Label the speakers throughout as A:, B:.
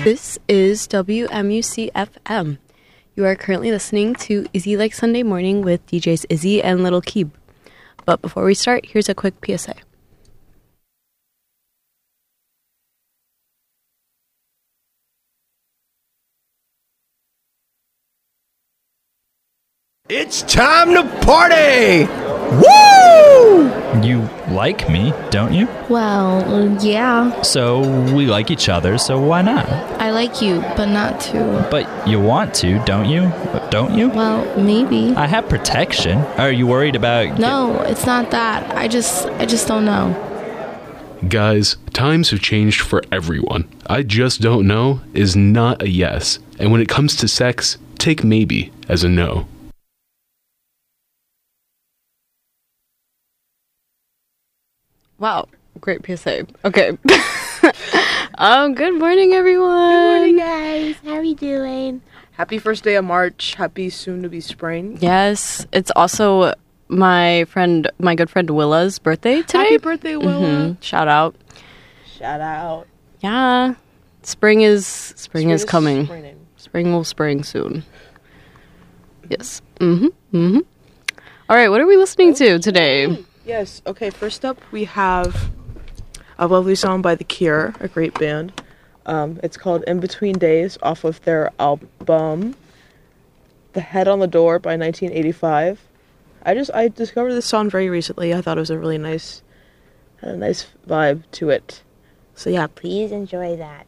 A: This is WMUC FM. You are currently listening to Izzy Like Sunday Morning with DJs Izzy and Little Keeb. But before we start, here's a quick PSA.
B: It's time to party! Woo!
C: You like me, don't you?
D: Well, yeah.
C: So we like each other, so why not?
D: I like you, but not to.
C: But you want to, don't you? Don't you?
D: Well, maybe.
C: I have protection. Are you worried about...
D: No, it's not that. I just don't know.
E: Guys, times have changed for everyone. I just don't know is not a yes. And when it comes to sex, take maybe as a no.
A: Wow, great PSA. Okay. Good morning, everyone.
F: Good morning, guys. How are you doing?
G: Happy first day of March. Happy soon-to-be spring.
A: Yes, it's also my good friend Willa's birthday today.
G: Happy birthday, Willa.
A: Mm-hmm. Shout out.
G: Shout out.
A: Yeah. Spring is coming.
G: Springing.
A: Spring will spring soon. Yes. All right, what are we listening to today?
G: Yes. Okay, first up we have a lovely song by The Cure, a great band. It's called In Between Days off of their album The Head on the Door by 1985. I discovered this song very recently. I thought it was a really nice vibe to it. So yeah,
F: Please enjoy that.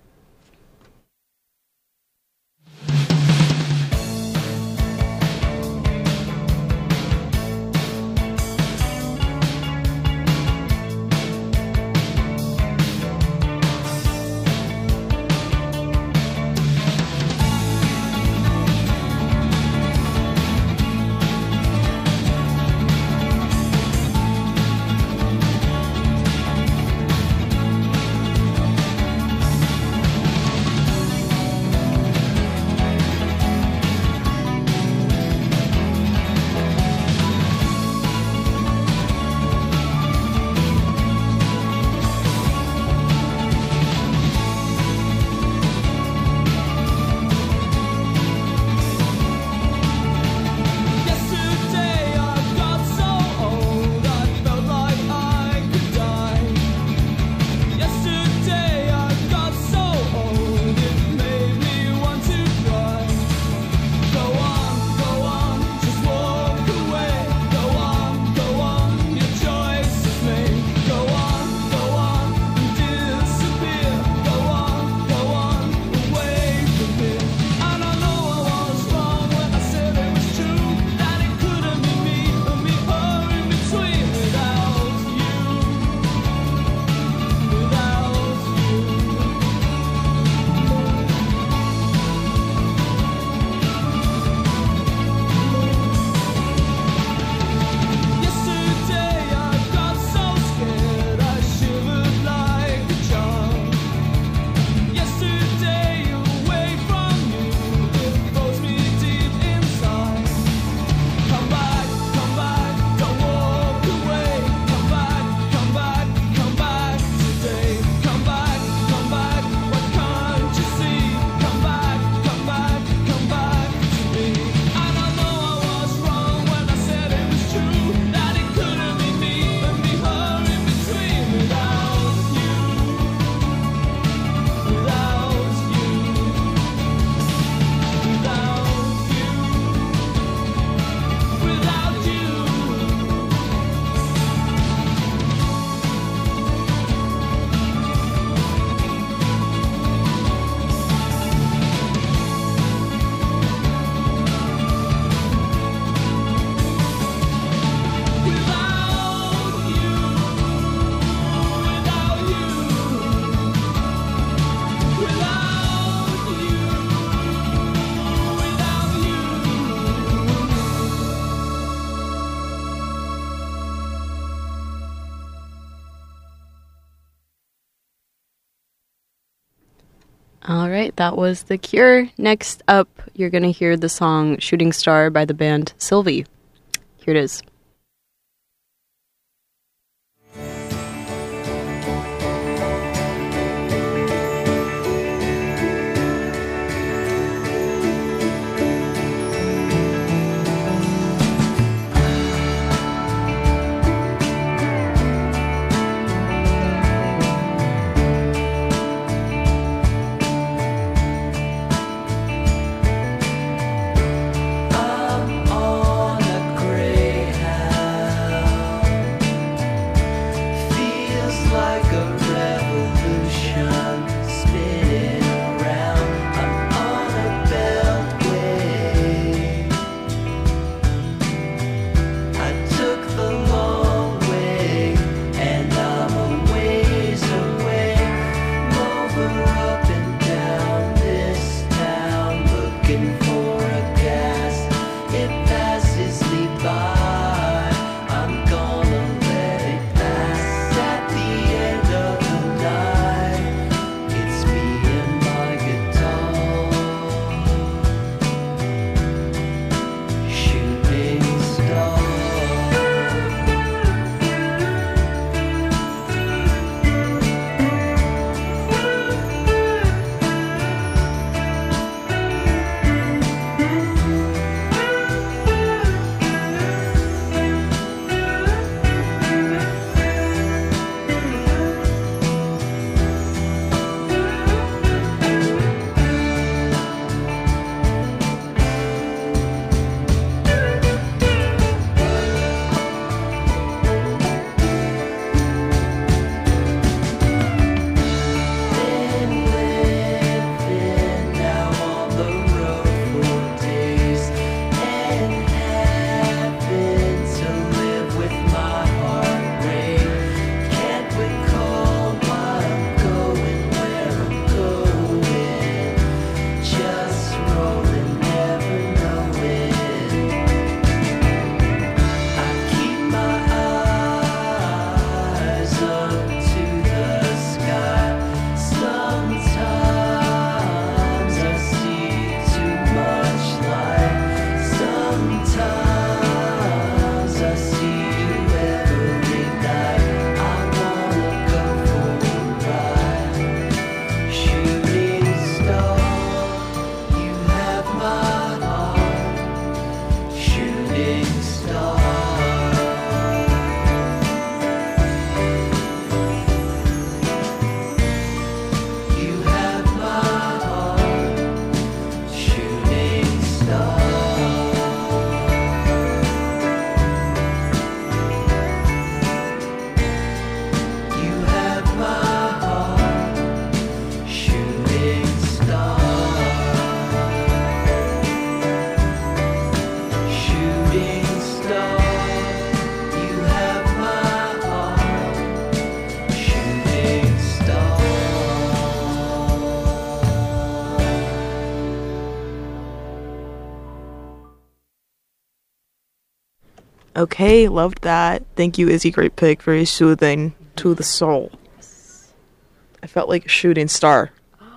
A: All right, that was The Cure. Next up, you're going to hear the song Shooting Star by the band Sylvie. Here it is.
G: Okay, loved that. Thank you, Izzy. Great pick. Very soothing to the soul. I felt like a shooting star.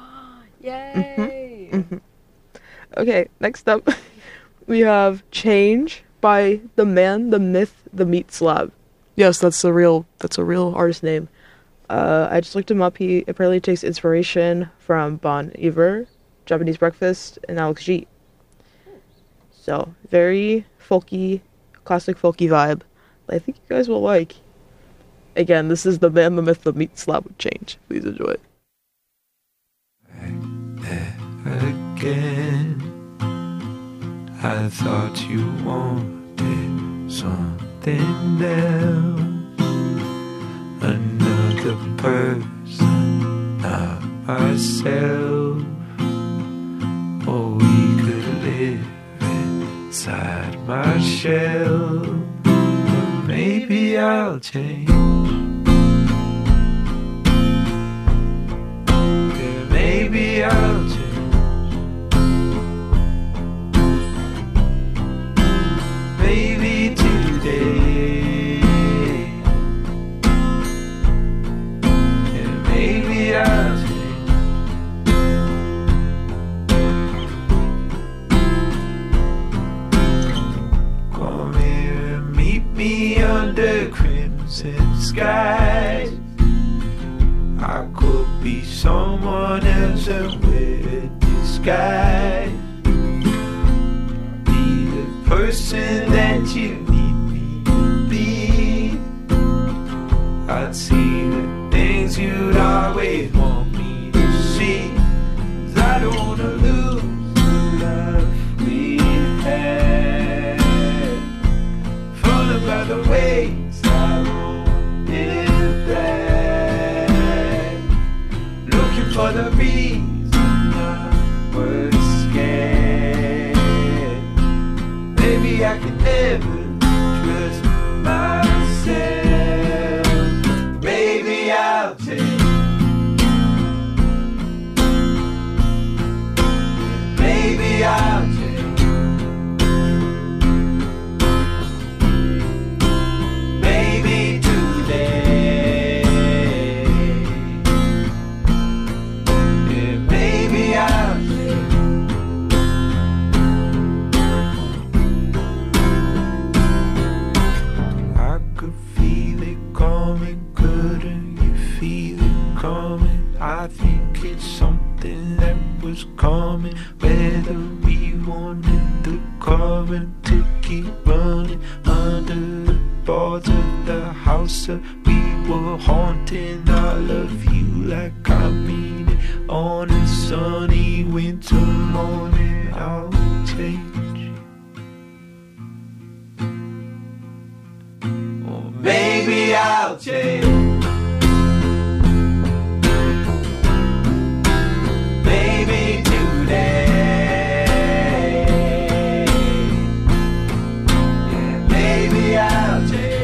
A: Yay!
G: Okay, next up, we have Change by the man, the myth, the meat slab. Yes, that's a real artist name. I just looked him up. He apparently takes inspiration from Bon Iver, Japanese Breakfast, and Alex G. So, very folky, classic folky vibe that I think you guys will like. Again, this is the man, the myth, the meat slab with Change. Please enjoy it.
H: Again, I thought you wanted something else, another person, not myself. Or we could live inside my shell, but maybe I'll change. Yeah, maybe I'll change. Maybe today, yeah, maybe I'll change. Come here and meet me under crimson skies. I could be someone else and wear disguise. Person that you need me to be. I'd see the things you'd always want me to see. 'Cause I don't wanna lose the love we had. Falling by the wayside, it back. Looking for the reason I was scared. Maybe I could never trust myself. Maybe I'll change. Maybe I'll change. Maybe today. Yeah, maybe I'll change. I think it's something that was coming, whether we wanted the current to keep running under the boards of the house that we were haunting. I love you like I mean it. On a sunny winter morning, I'll change. Or maybe I'll change. Maybe today, yeah, maybe I'll change.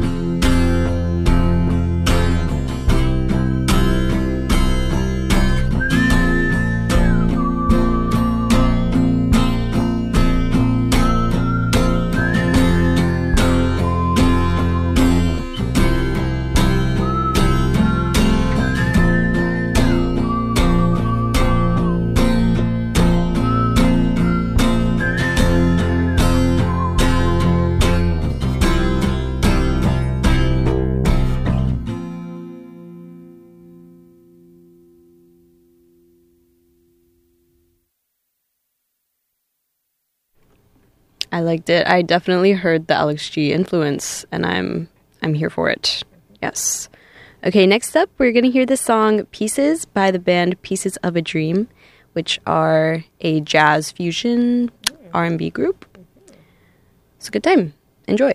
A: I liked it. I definitely heard the Alex G influence, and I'm here for it. Yes. Okay, next up, we're going to hear the song Pieces by the band Pieces of a Dream, which are a jazz fusion R&B group. It's a good time. Enjoy.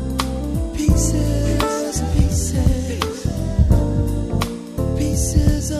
I: Pieces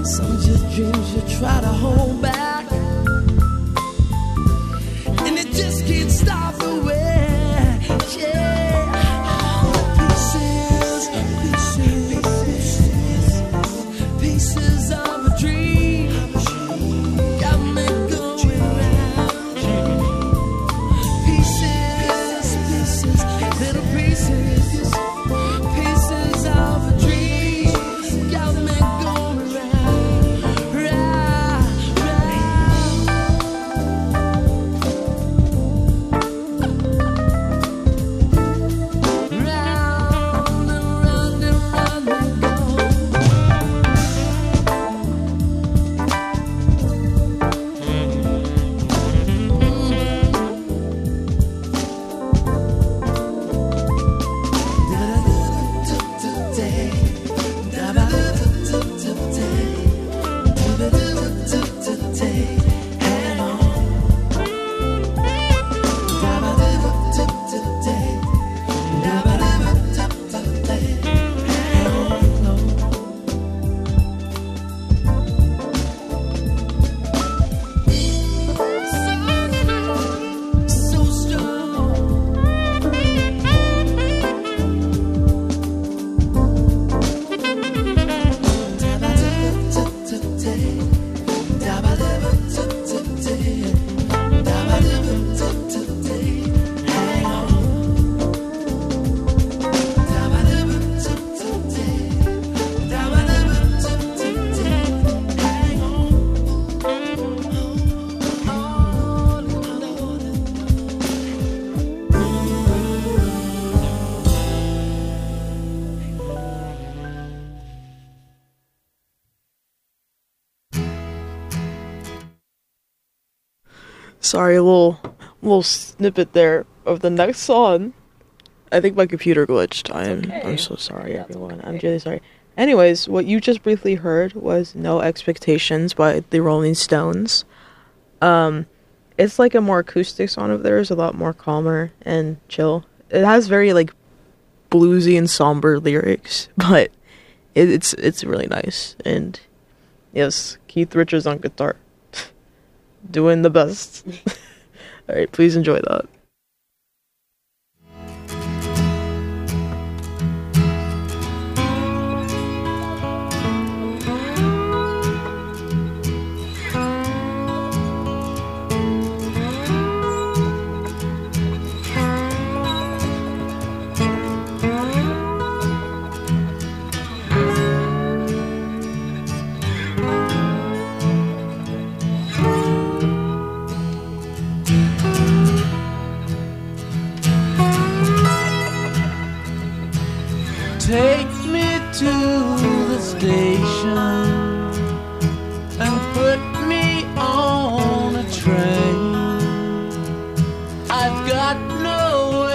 I: Some just dreams you try to hold back, and it just can't stop away. Yeah. Pieces of a dream got me going round. Pieces, little pieces of a dream got me going round, round, round, round and round and go. So strong.
G: Sorry, a little snippet there of the next song. I think my computer glitched. I'm so sorry, everyone. I'm really sorry. Anyways, what you just briefly heard was No Expectations by the Rolling Stones. It's like a more acoustic song of theirs, a lot more calmer and chill. It has very like bluesy and somber lyrics, but it's really nice. And yes, Keith Richards on guitar. Doing the best. Alright, please enjoy that.
I: Take me to the station and put me on a train. I've got no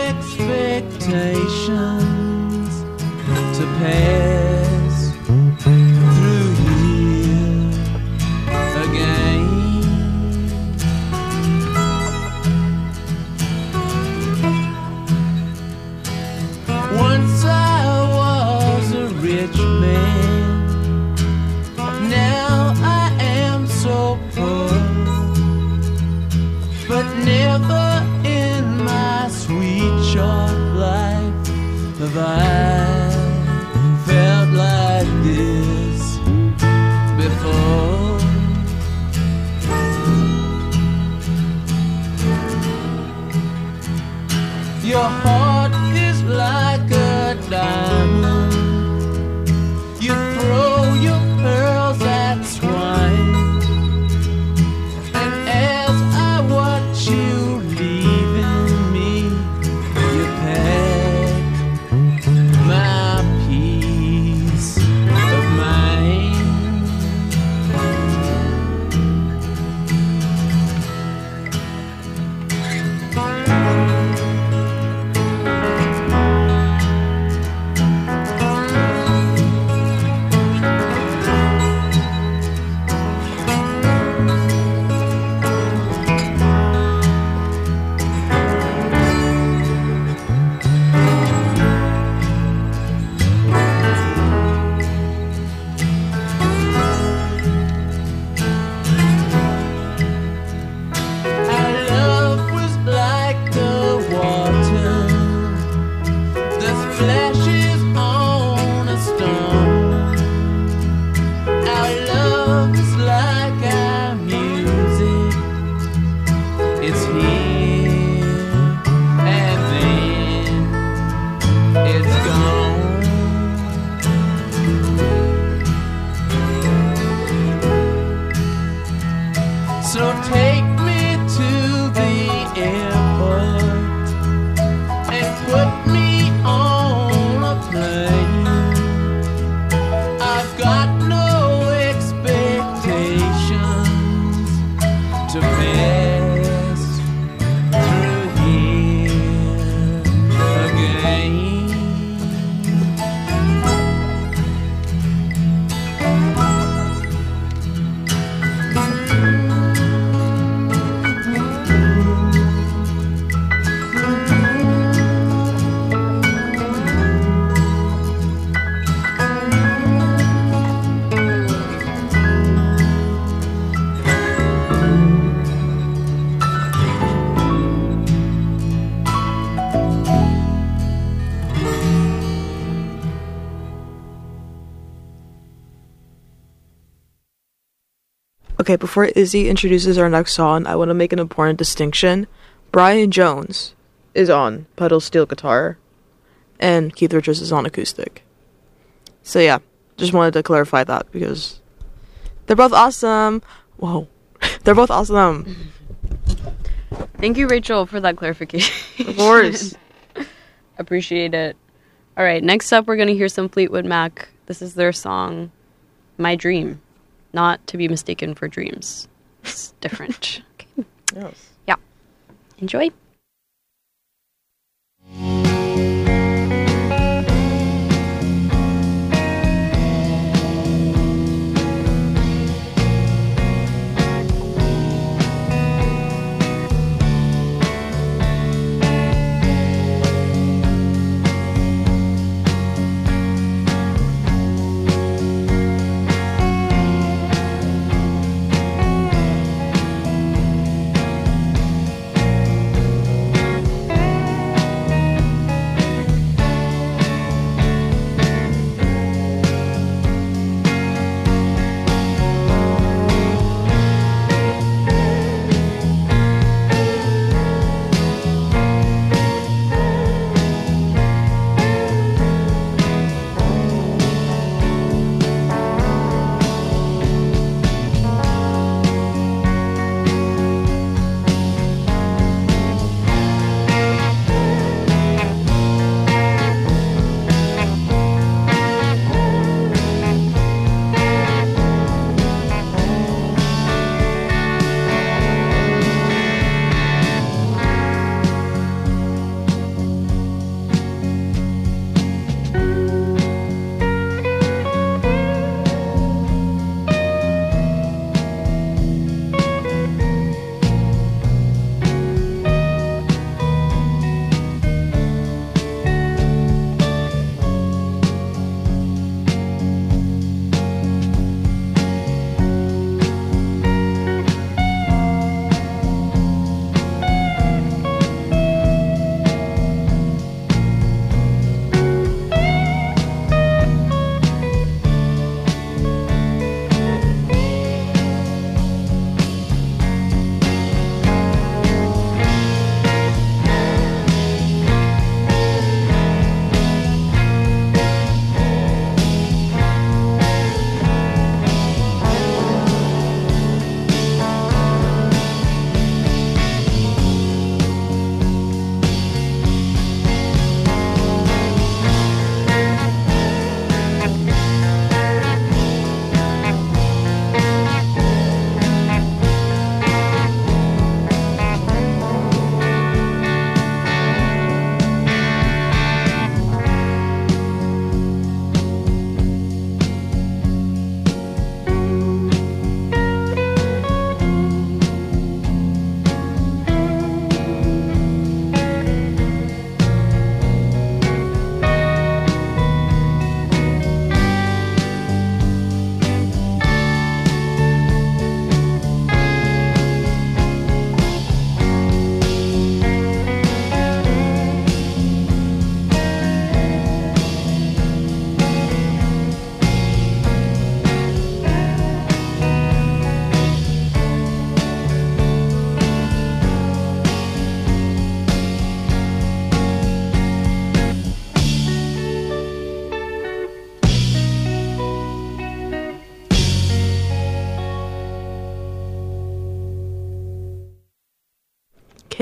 I: expectations to pass through here again. Once I was a rich man, now I am so poor, but never in my sweet short life have I felt like this before. Your heart is like a diamond. You throw your pearls at swine, and as I watch you leaving me, you pack my peace of mind. love is like our music. It's here and then it's gone. So take me to the airport and put me on a plane. I've got no expectations to pass through here again.
G: Okay, before Izzy introduces our next song, I want to make an important distinction. Brian Jones is on pedal steel guitar, and Keith Richards is on acoustic. So yeah, just wanted to clarify that because they're both awesome. Whoa, they're both awesome.
A: Thank you, Rachel, for that clarification.
G: Of course.
A: Appreciate it. All right, next up, we're going to hear some Fleetwood Mac. This is their song, My Dream. Not to be mistaken for dreams. It's different. Okay.
G: Yes.
A: Yeah. Enjoy.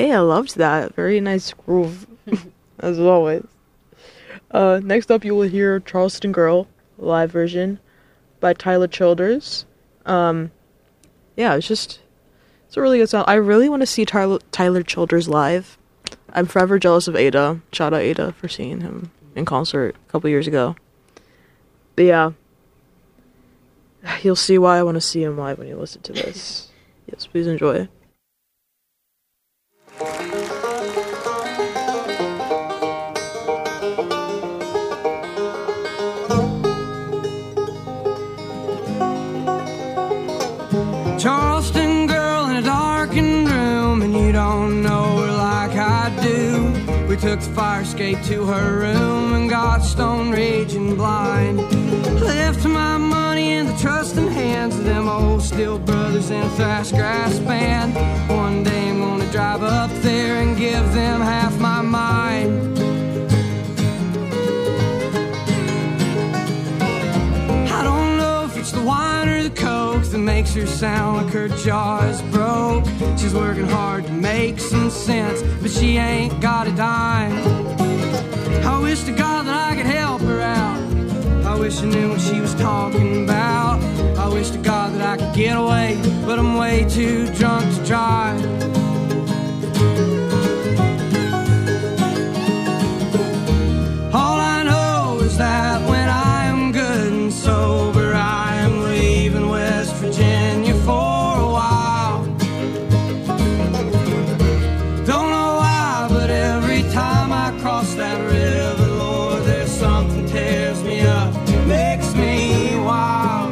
G: Hey, I loved that. Very nice groove, as always. Next up, you will hear Charleston Girl, live version by Tyler Childers. Yeah, it's a really good song. I really want to see Tyler Childers live. I'm forever jealous of Ada. Shout out Ada for seeing him in concert a couple years ago. But yeah, you'll see why I want to see him live when you listen to this. Yes, please enjoy.
I: Charleston girl in a darkened room, and you don't know her like I do. We took the fire escape to her room and got stone raging blind. Left my money in the trusting hands of them old Steel Brothers and a Thrash Grass band. One day I'm gonna drive up there and give them half my mind. I don't know if it's the wine or the coke that makes her sound like her jaw is broke. She's working hard to make some sense, but she ain't got a dime. I wish to God that I could help her out. I wish I knew what she was talking about. I wish to God that I could get away, but I'm way too drunk to drive. All I know is that when I am good and sober, I am leaving West Virginia for a while. Don't know why, but every time I cross that river, Lord, there's something tears me up, makes me wild.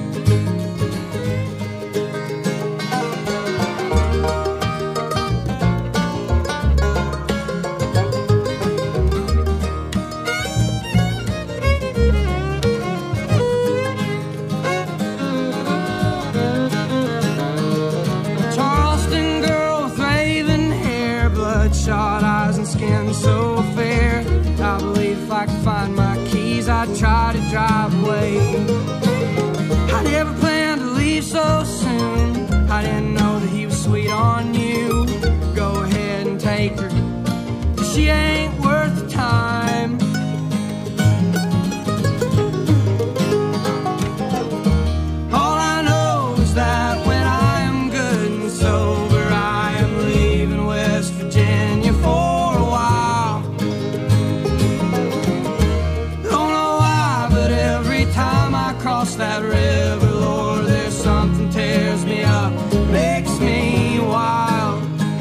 I: Charleston girl with raven hair, bloodshot eyes and skin so fair. I believe if I could find my keys, I'd try to drive away. I never planned to leave so soon. I didn't know that he was sweet on you. Go ahead and take her, 'cause she ain't worth the time. All I know is that when I am good and sober, I am leaving West Virginia for a while. Don't know why, but every time I cross that river, Lord, there's something tears me up, makes me wild.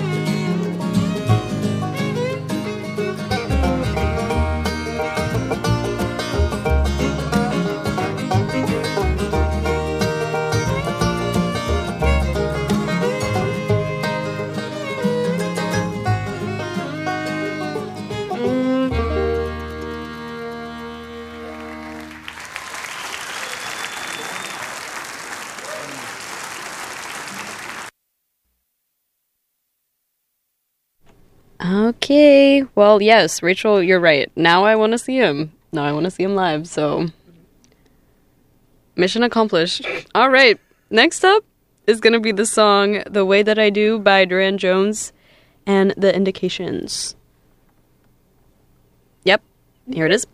A: Okay, well, yes, Rachel, you're right. Now I want to see him. Now I want to see him live, so mission accomplished. All right, next up is going to be the song The Way That I Do by Duran Jones and The Indications. Yep, here it is.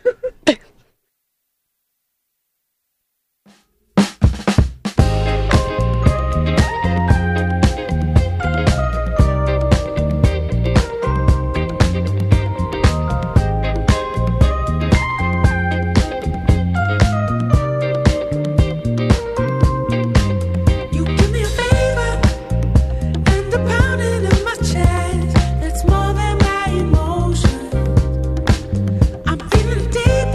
I: You give me a favor and a pounding in my chest. That's more than my emotion. I'm feeling deep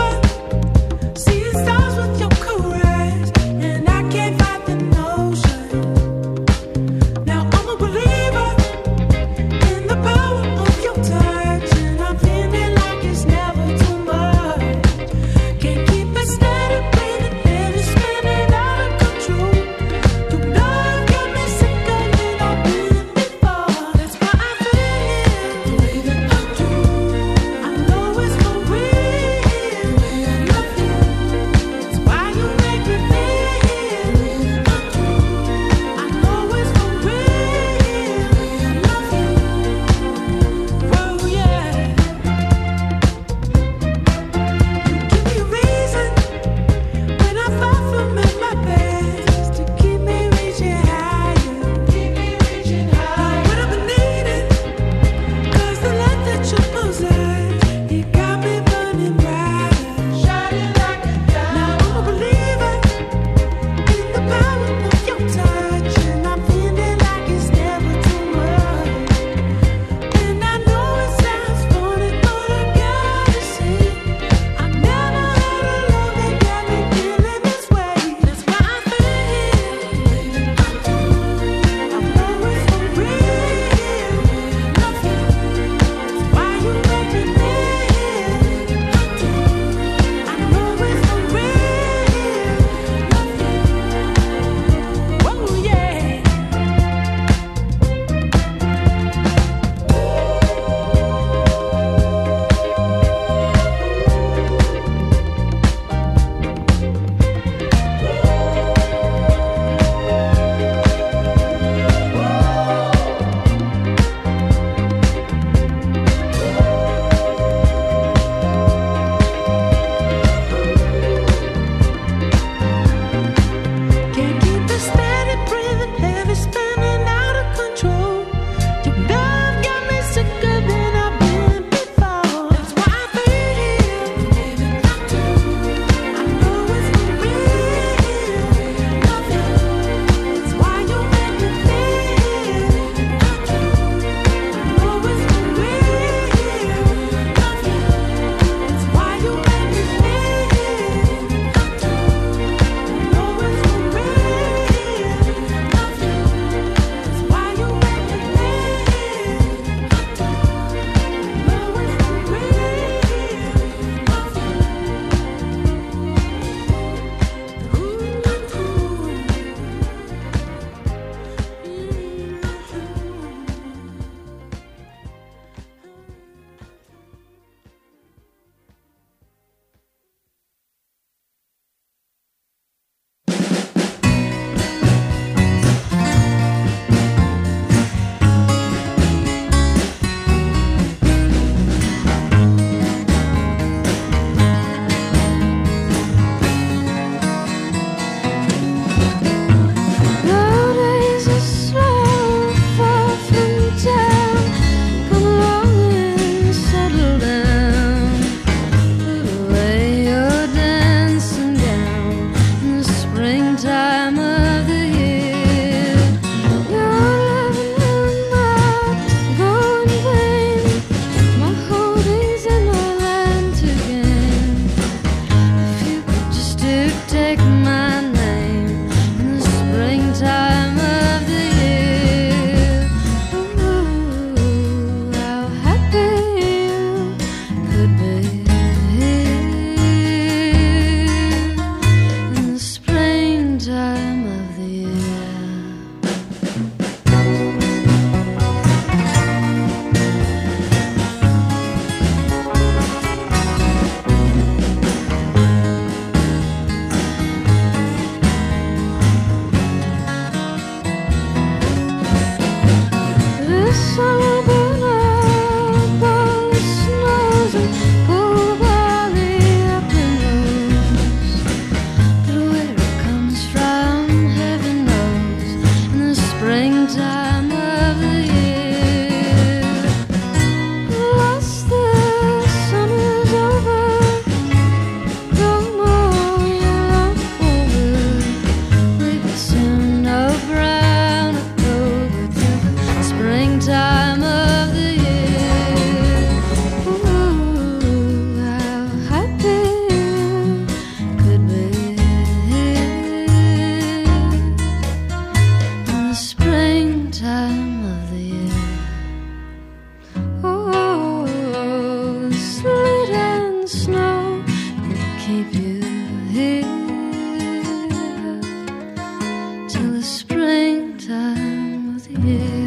J: springtime of the year. Lost the summer's over, no more yellow over. We could soon have brown October to the springtime of the year. Ooh, how happy could be in the springtime of the year. Oh, sleet and snow will keep you here till the springtime of the year.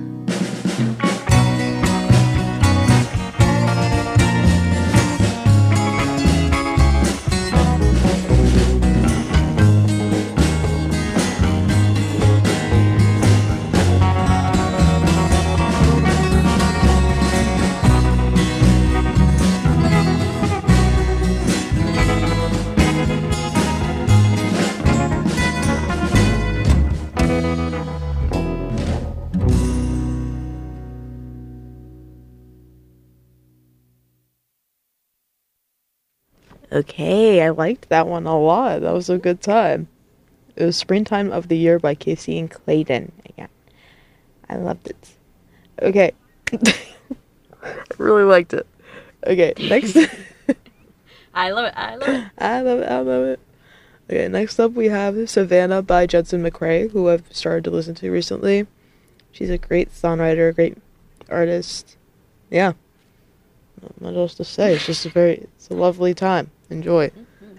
G: Okay, I liked that one a lot. That was a good time. It was Springtime of the Year by Casey and Clayton. Again, I loved it. Okay. I really liked it. Okay, next.
A: I love it. I love it.
G: I love it. I love it. Okay, next up we have Savannah by Judson McRae, who I've started to listen to recently. She's a great songwriter, a great artist. Yeah. Not much else to say. It's just it's a lovely time. Enjoy.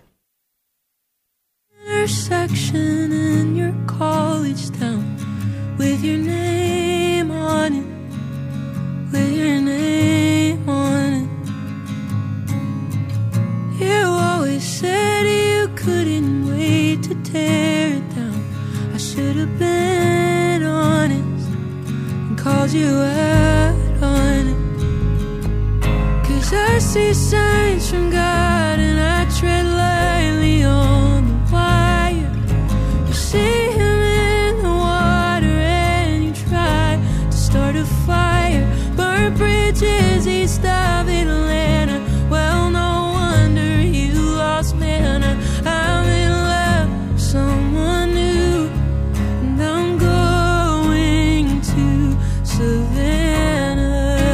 J: Intersection in your college town with your name on it, with your name on it. You always said you couldn't wait to tear it down. I should have been honest and called you out on it. 'Cause I see signs from God and I tread lightly on the wire. You see him in the water and you try to start a fire. Burn bridges east of Atlanta. Well, no wonder you lost manna. I'm in love with someone new, and I'm going to Savannah.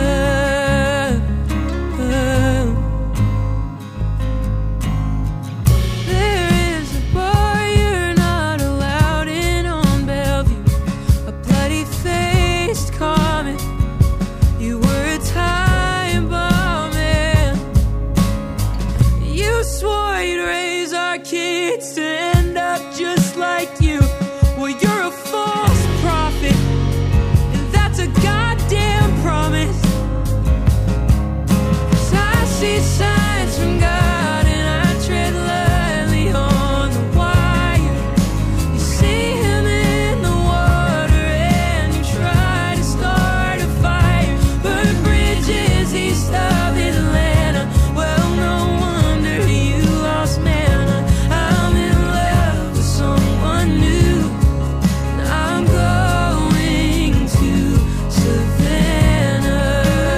J: There is a bar you're not allowed in on Bellevue, a bloody-faced comet. You were a time bomb man. You swore you'd raise our kids to end up just like you. Well, you're a false prophet, and that's a goddamn promise. 'Cause I see signs from God and I tread lightly on the wire. You see him in the water and you try to start a fire. Burn bridges east of Atlanta. Well, no wonder you lost manna. I'm in love with someone new, and I'm going to Savannah.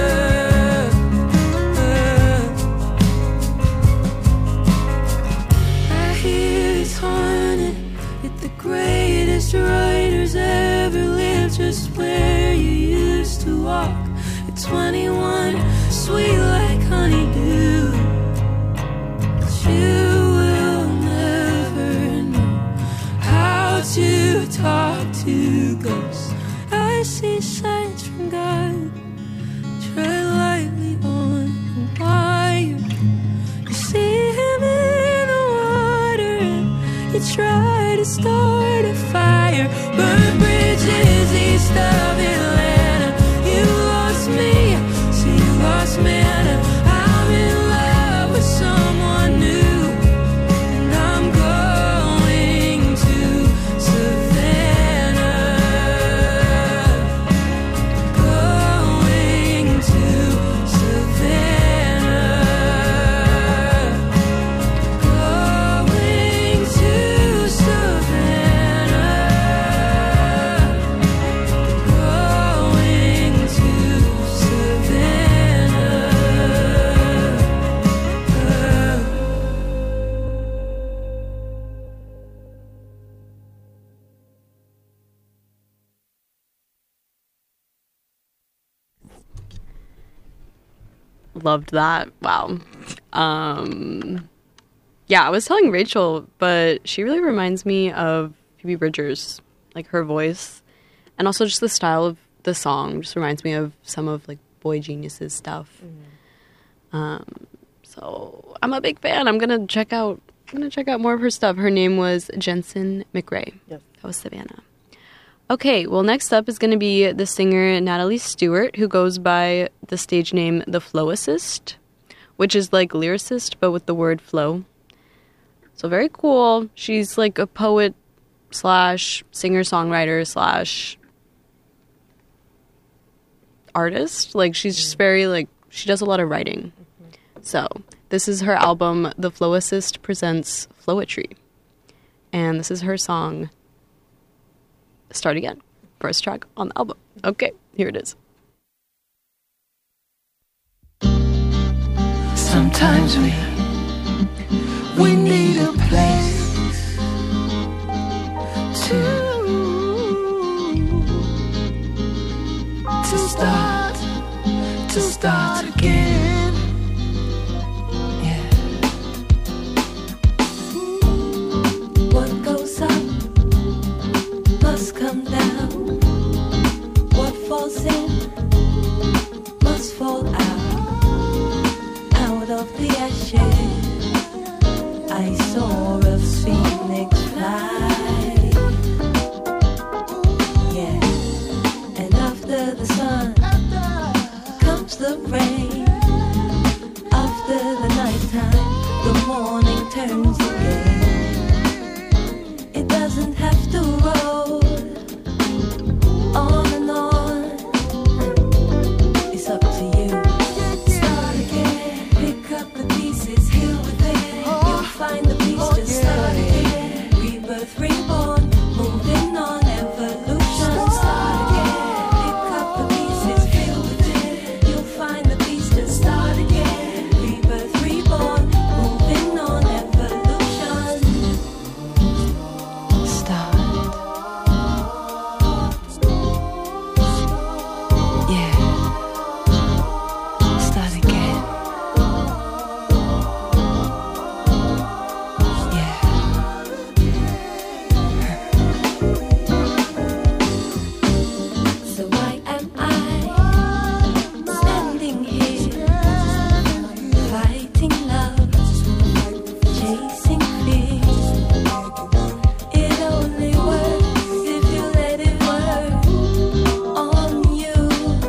J: I hear it's haunted, that the greatest writers ever lived just where you used to walk at 21, sweet like honeydew. But you will never know how to talk to ghosts. I see signs from God, tread lightly on the wire. You see him in the water and you try to start a fire. Burn bridges east of Atlanta. You lost me, so you lost manna. I'm in love with someone new, and I'm going to Savannah. Going to Savannah. Going to Savannah.
A: Loved that. Wow. Yeah, I was telling Rachel, but she really reminds me of Phoebe Bridgers, like her voice, and also just the style of the song just reminds me of some of like Boy Genius's stuff. So I'm a big fan. I'm gonna check out more of her stuff. Her name was Jensen McRae.
G: Yes.
A: That was Savannah. Okay, well, next up is going to be the singer Natalie Stewart, who goes by the stage name The Flowicist, which is like lyricist, but with the word flow. So very cool. She's like a poet / singer-songwriter / artist. Like, she's just very, like, she does a lot of writing. So this is her album, The Flowicist Presents Flowetry. And this is her song, Start Again, first track on the album. Okay, here it is.
J: Sometimes we need a place to start again. Yeah. What goes up must come down. What falls in must fall out of the ashes. I saw a phoenix fly. Yeah. And after the sun comes the rain. After the nighttime, the morning turns again. It doesn't have to roll on and on. It's up to you. Start again. Pick up the pieces here within. You'll find the peace to start again. Rebirth, reborn, moving on, evolution. Start again. Pick up the pieces here within. You'll find the peace to start again. Rebirth, reborn, moving on, evolution. Start. Yeah. Start again. Yeah. So why am I standing here, fighting love, chasing fear? It only works if you let it work on you.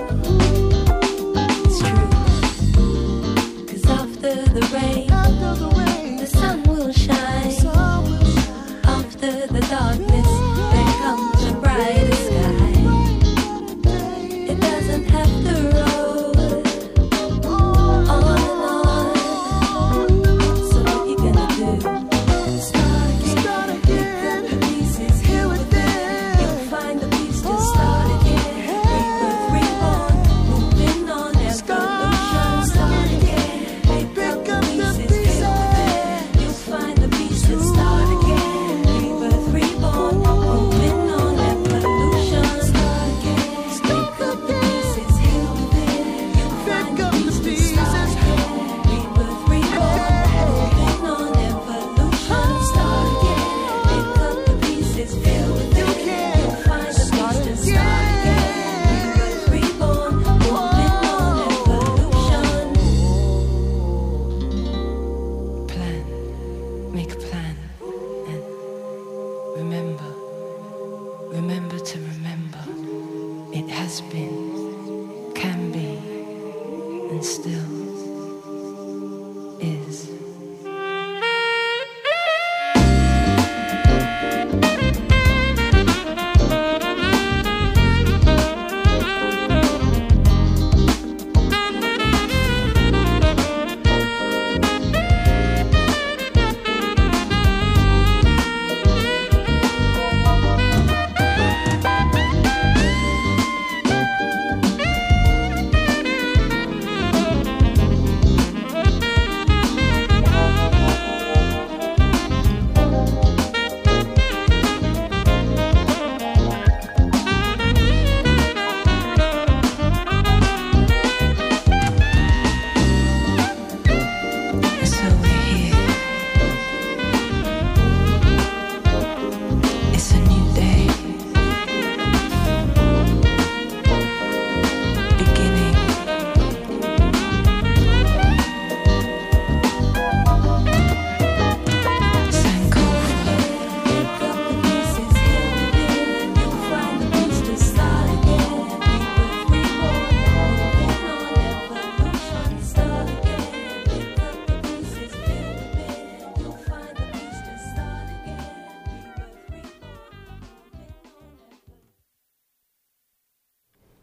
J: It's true. 'Cause after the rain, the sun will shine. After the darkness, there comes a brighter sky. It doesn't have to roll on and on. So what you gonna do? Start again. Pick up the pieces here within. You'll find the peace to start again. Rebirth, reborn, moving on, evolution. Start again. Pick up the pieces here within. You'll find the peace to start again. Rebirth, reborn, moving on, evolution. Start again. Pick up the pieces here within. You'll find the peace to start again. Rebirth, reborn, moving on, evolution. Start again. Pick up the pieces here within. You'll find the peace to start again. Rebirth, reborn, moving on, evolution. Plan. Make a plan. And remember to remember. It has been, can be, and still is.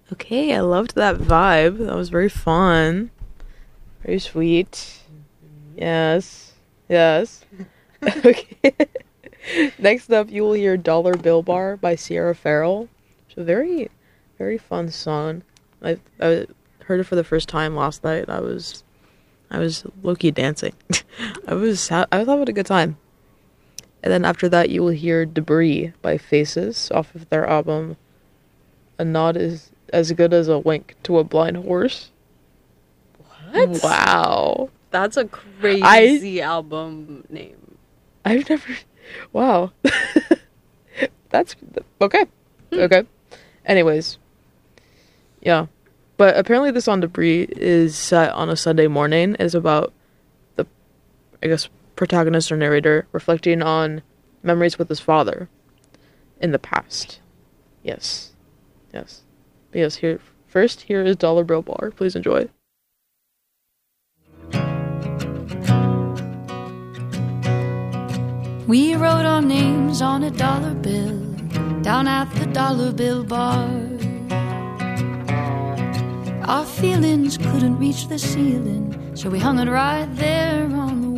G: Okay, I loved that vibe. That was very fun. Very sweet. Yes. Yes. Okay. Next up, you will hear Dollar Bill Bar by Sierra Farrell. It's a very, very fun song. I heard it for the first time last night. I was low-key dancing. I was having a good time. And then after that, you will hear Debris by Faces off of their album A Nod Is As Good As a Wink to a Blind Horse.
A: What?
G: Wow.
A: That's a crazy album name.
G: I've never... Wow. That's... Okay. Okay. Anyways. Yeah. But apparently the song Debris is set on a Sunday morning. It's about the, I guess, protagonist or narrator reflecting on memories with his father in the past. Yes. Yes. But yes, here is Dollar Bill Bar. Please enjoy.
J: We wrote our names on a dollar bill down at the Dollar Bill Bar. Our feelings couldn't reach the ceiling, so we hung it right there on the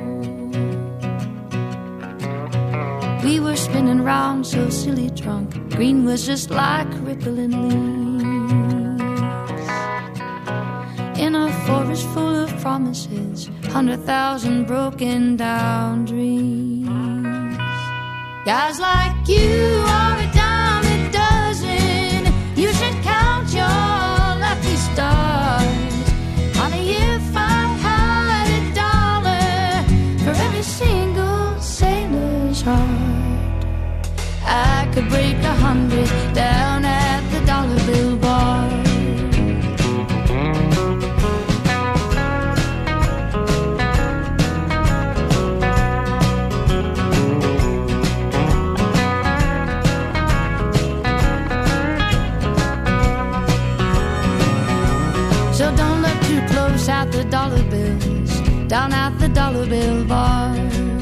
J: wall. We were spinning round so silly drunk, green was just like rippling leaves. In a forest full of promises, 100,000 broken down dreams. Guys like you are a dime a dozen. You should count your lucky stars. Honey, if I had $1 for every single sailor's heart, I could break 100 down at the Dollar Bill Bar. At the dollar bills, down at the Dollar Bill Bar.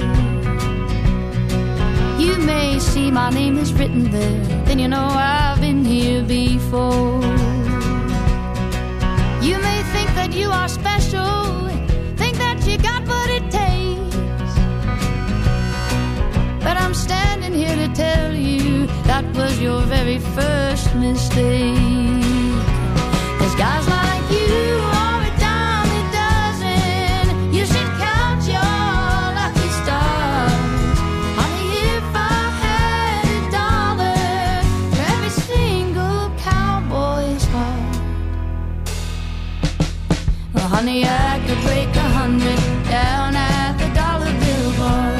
J: You may see my name is written there, then you know I've been here before. You may think that you are special, think that you got what it takes, but I'm standing here to tell you that was your very first mistake. 'Cause guys like you are honey, I could break 100 down at the Dollar Bill Bar.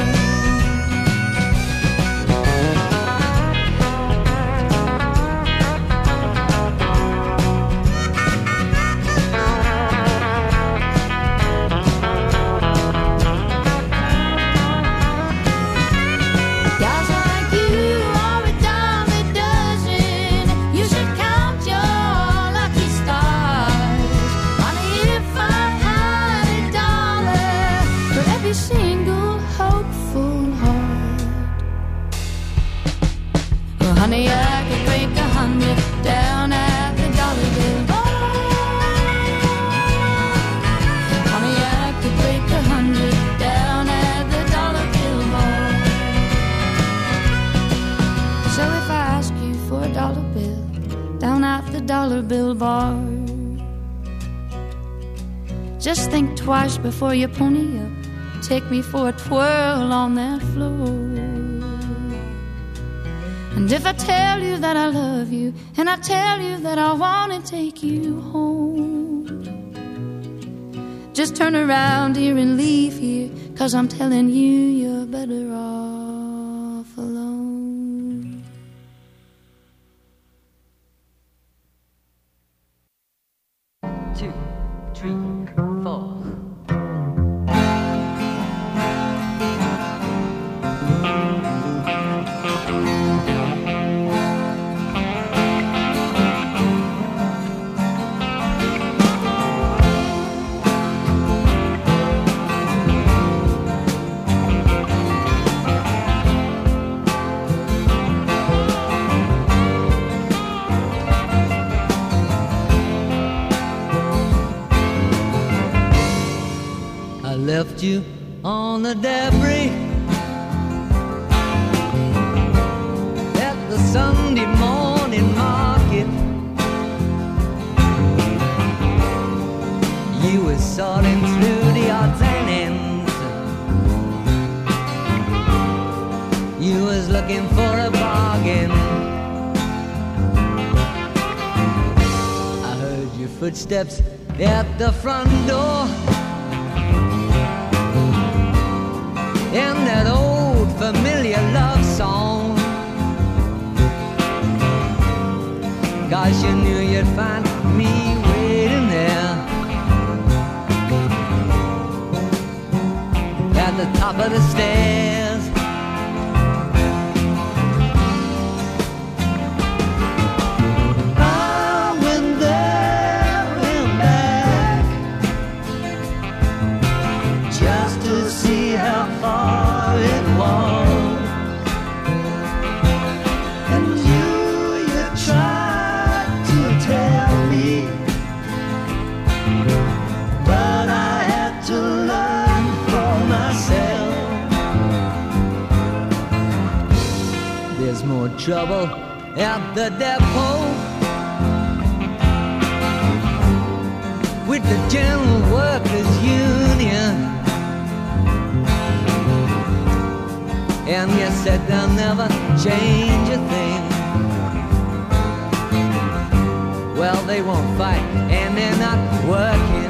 J: Guys like you are a dime a dozen. You should count your lucky stars. Honey, if I had $1 for every single hopeful heart, well, honey, I could break 100 down at the Dollar Bill Bar. Honey, I could break 100 down at the Dollar Bill Bar. So if I ask you for a dollar bill down at the Dollar Bill Bar, just think twice before you pony up. Take me for a twirl on that floor. And if I tell you that I love you, and I tell you that I want to take you home, just turn around here and leave here, 'cause I'm telling you, you're better off alone.
K: 2, 3, 4. left you on the debris at the Sunday morning market. You were sorting through the odds and ends. You was looking for a bargain. I heard your footsteps at the front door, and that old familiar love song. Gosh, you knew you'd find me waiting there at the top of the stairs. I went there and back just to see how far it was. And you tried to tell me, but I had to learn for myself. There's more trouble at the depot with the General Workers Union, and you said they'll never change a thing. Well, they won't fight, and they're not working.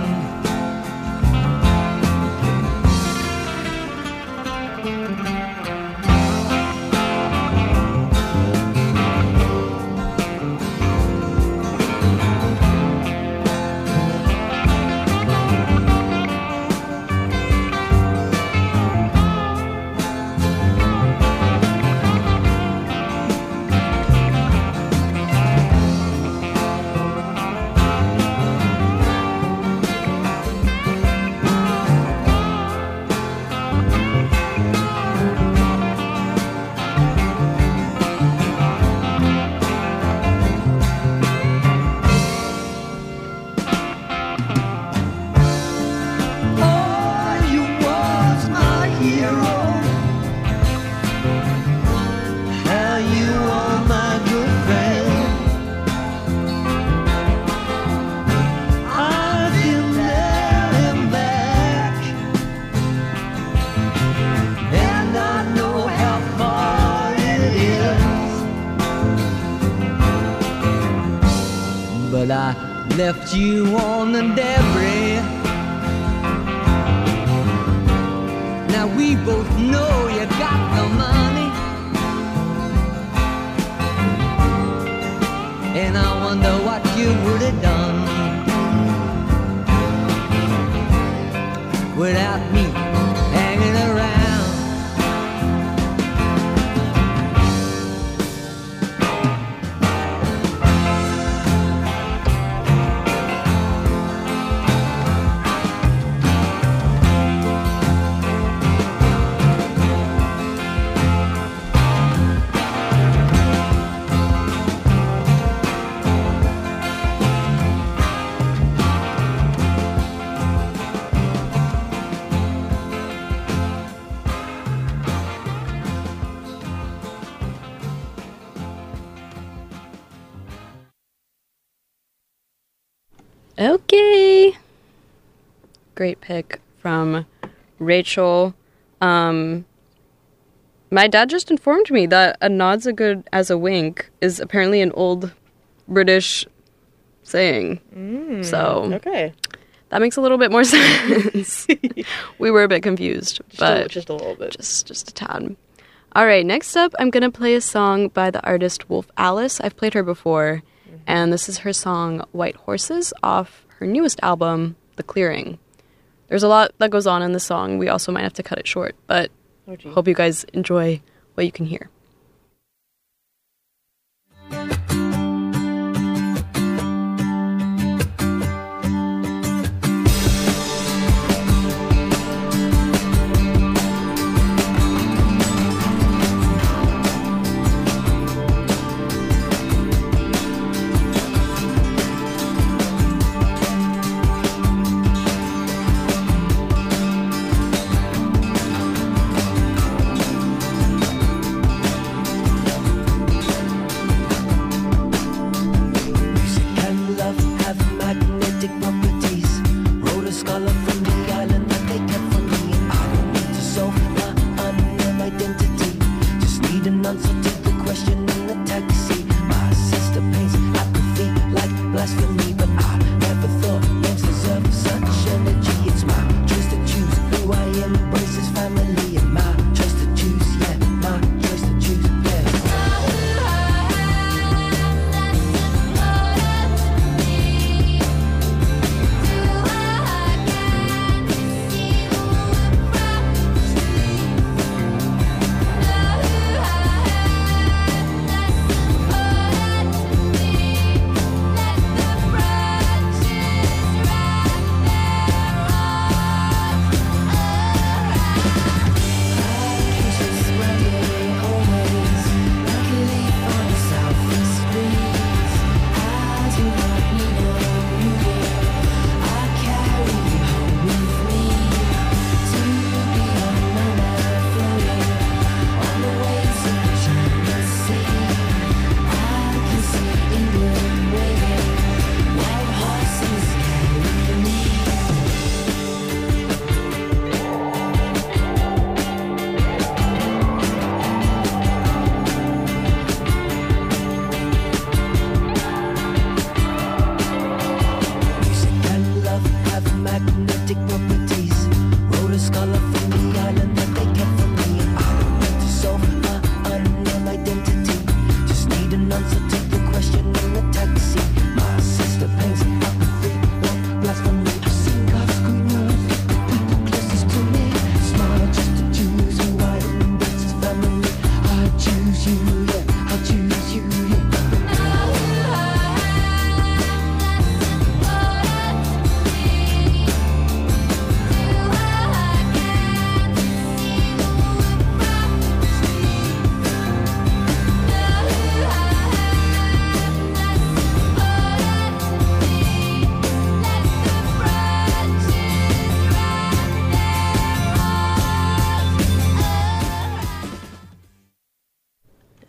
K: But I left you on the debris. Now we both know you got the money, and I wonder what you would have done without me hanging around.
A: Okay. Great pick from Rachel. My dad just informed me that a nod's as good as a wink is apparently an old British saying. So
G: Okay.
A: that makes a little bit more sense. We were a bit confused, but
G: just a little bit.
A: just a tad. All right, next up, I'm going to play a song by the artist Wolf Alice. I've played her before, and this is her song White Horses off her newest album, The Clearing. There's a lot that goes on in the song. We also might have to cut it short, but hope you guys enjoy what you can hear.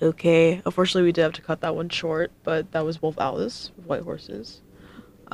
G: Okay, unfortunately we did have to cut that one short, but that was Wolf Alice with White Horses.